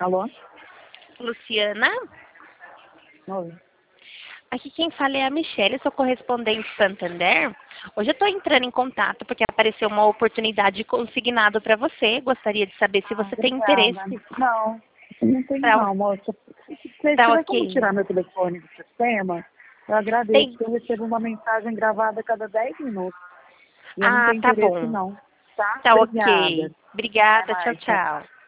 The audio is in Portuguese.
Alô? Luciana? Oi. Aqui quem fala é a Michelle, sou correspondente Santander. Hoje eu estou entrando em contato porque apareceu uma oportunidade consignado para você. Gostaria de saber se você tem interesse. Obrigada. Não tenho Tá, não, moça. Se tá tiver como ok. tirar meu telefone do sistema, eu agradeço, Tem. porque eu recebo uma mensagem gravada a cada 10 minutos. E eu não Ah, tenho tá interesse bom. não, tá? Tá Obrigada. ok. Até Obrigada, tchau, mais, tchau, tchau. tchau.